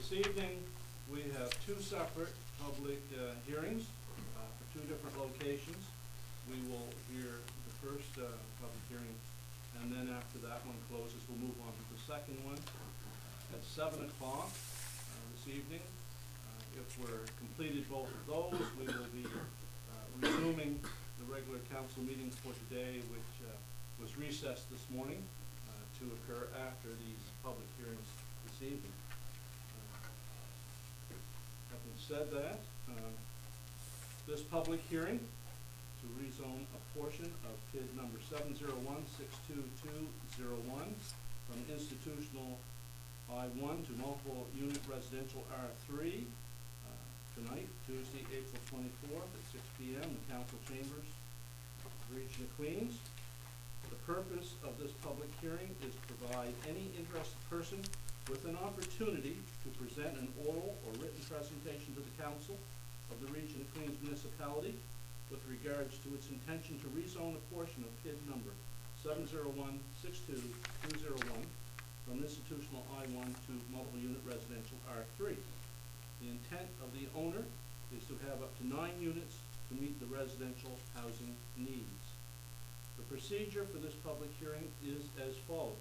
This evening, we have two separate public hearings for two different locations. We will hear the first public hearing, and then after that one closes, we'll move on to the second one at 7 o'clock this evening. If we're completed both of those, we will be resuming the regular council meeting for today, which was recessed this morning to occur after these public hearings this evening. Having said that, this public hearing to rezone a portion of PID number 701-62201 from institutional I-1 to multiple unit residential R3 tonight, Tuesday, April 24th at 6 p.m. in council chambers, Region of Queens. The purpose of this public hearing is to provide any interested person with an opportunity to present an oral or written presentation to the council of the Region of Queens municipality with regards to its intention to rezone a portion of PID number 701-62201 from institutional I-1 to multiple unit residential R3. The intent of the owner is to have up to 9 units to meet the residential housing needs. The procedure for this public hearing is as follows.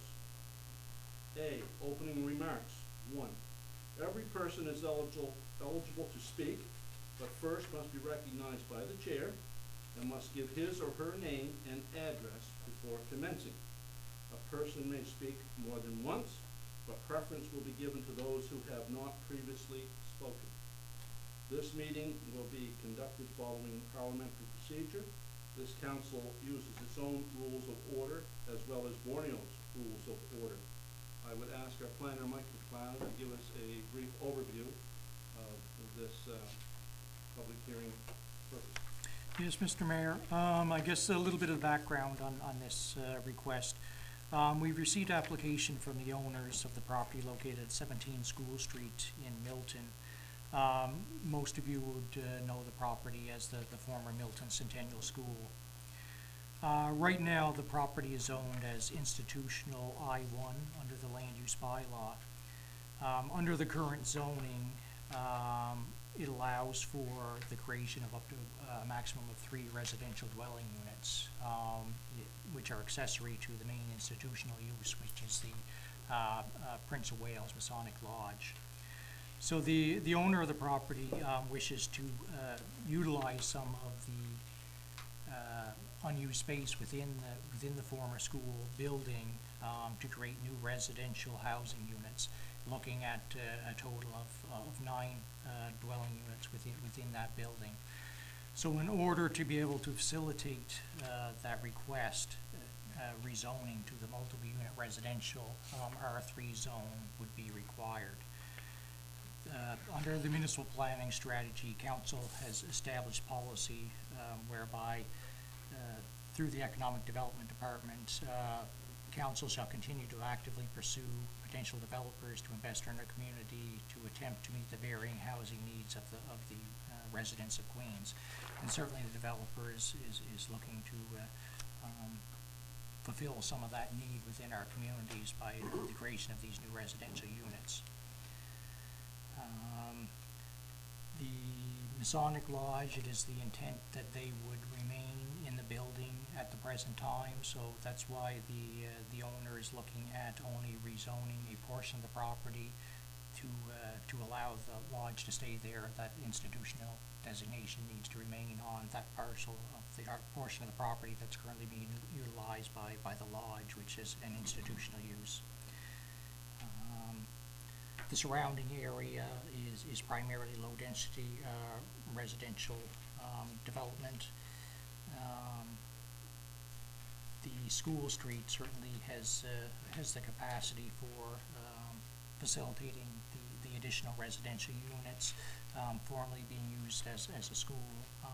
A. Opening remarks. 1. Every person is eligible to speak, but first must be recognized by the chair and must give his or her name and address before commencing. A person may speak more than once, but preference will be given to those who have not previously spoken. This meeting will be conducted following parliamentary procedure. This council uses its own rules of order as well as Borneo's rules of order. I would ask our planner, Mike McLeod, to give us a brief overview of this public hearing purpose. Yes, Mr. Mayor. I guess a little bit of background on this request. We've received application from the owners of the property located at 17 School Street in Milton. Most of you would know the property as the former Milton Centennial School. Right now, the property is owned as institutional I-1 under the land use bylaw. Under the current zoning, it allows for the creation of up to a maximum of 3 residential dwelling units, which are accessory to the main institutional use, which is the Prince of Wales Masonic Lodge. So the owner of the property wishes to utilize some of the unused space within the former school building to create new residential housing units, looking at a total of 9 dwelling units within that building. So in order to be able to facilitate that request, rezoning to the multiple unit residential R3 zone would be required. Under the municipal planning strategy, council has established policy whereby through the economic development department, council shall continue to actively pursue potential developers to invest in our community to attempt to meet the varying housing needs of the residents of Queens. And certainly the developer is looking to fulfill some of that need within our communities by the creation of these new residential units. The Masonic Lodge, it is the intent that they would remain in the building at the present time, so that's why the owner is looking at only rezoning a portion of the property to allow the lodge to stay there. That institutional designation needs to remain on that parcel of the portion of the property that's currently being utilized by the lodge, which is an institutional use. The surrounding area is primarily low-density residential development. The school street certainly has the capacity for facilitating the additional residential units formerly being used as a school.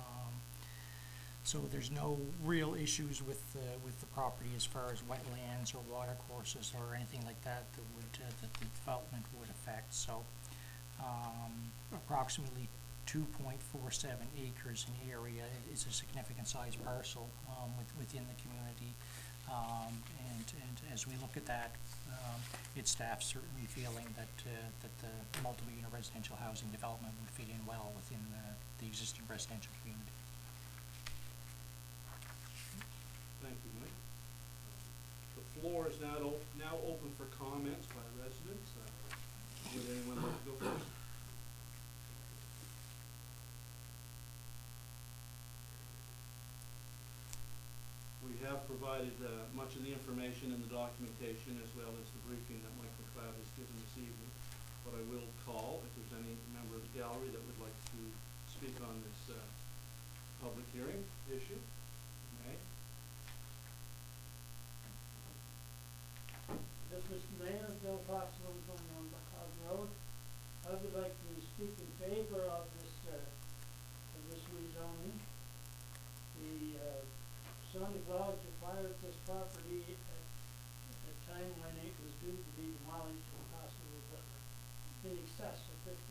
So there's no real issues with the property as far as wetlands or water courses or anything like that that the development would affect. So approximately 2.47 acres in area is a significant size parcel within the community, and and as we look at that, its staff certainly feeling that the multiple unit residential housing development would fit in well within the existing residential community. Thank you, Mike. The floor is now open for comments by residents. Would anyone like to go first? We have provided much of the information in the documentation as well as the briefing that Mike McLeod has given this evening. But I will call if there's any member of the gallery that would like to speak on this public hearing issue. May. Yes, Mr. Mayor, Bill Fox, 121 Buckhouse Road. I would like to speak in favor of this rezoning. The Sonic Lodge acquired this property at a time when it was due to be demolished and cost was in excess of $50,000.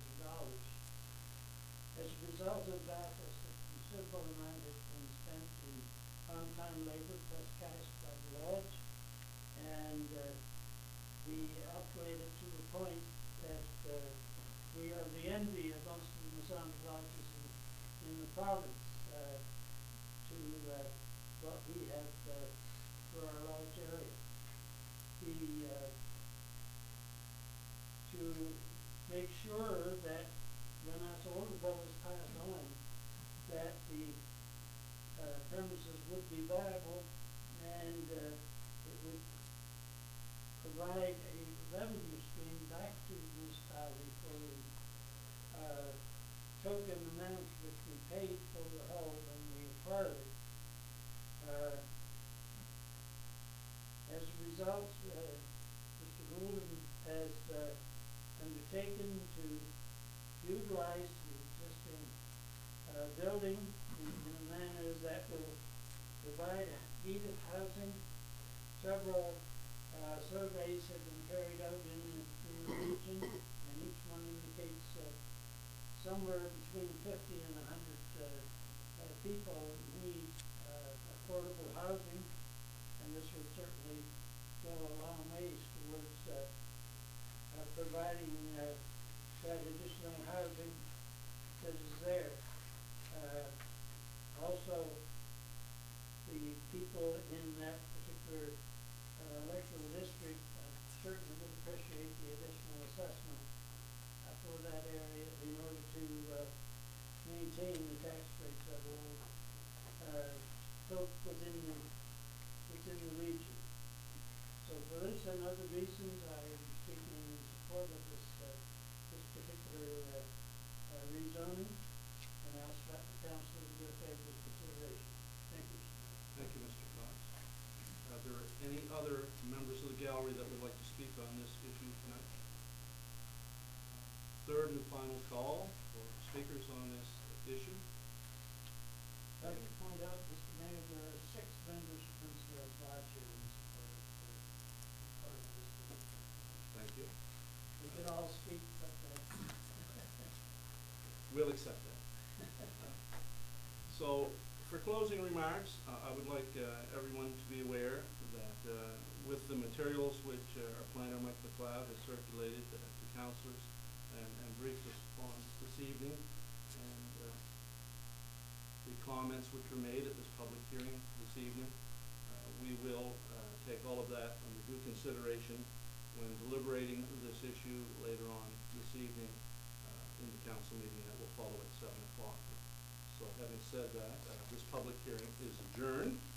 As a result of that, a considerable amount has been spent in on-time labor plus cash by the lodge, and we upgraded to the point that we are the envy of most of the Masonic lodges in the province to what we have for our lodge area. To make sure that when that older bill is passed on, that the premises would be viable and it would provide a revenue stream back to the municipality for the token amount which we paid for the hall when we acquired it. As a result, Mr. Goulden has undertaken to utilize the existing building in a manner that will provide heated housing. Several surveys have been carried out in the region, and each one indicates somewhere between 50 and 100 people need affordable housing, and this will certainly go a long ways towards providing that additional housing that is there. Also, the people in that particular electoral district certainly would appreciate the additional assessment for that area in order to maintain the tax rates that will cope within the region. So for this and other reasons, I am speaking in support of this particular rezoning, and I ask that the council to give favorable consideration. Thank you. Thank you, Mr. Fox. Are there any other members of the gallery that would like to speak on this issue tonight? Third and final call for speakers on this issue. I'd like to point out, Mr. Mayor, there are 6 members of Prince Wales Lodge here in support of part of this. Thank you. We can all speak, but We'll accept that. So, for closing remarks, I would like everyone to be aware that with the materials which our planner Mike McLeod has circulated to councillors and briefed us on this evening, and the comments which were made at this public hearing this evening, we will take all of that under due consideration when deliberating this issue later on this evening in the council meeting that will follow at 7 o'clock. So having said that, this public hearing is adjourned.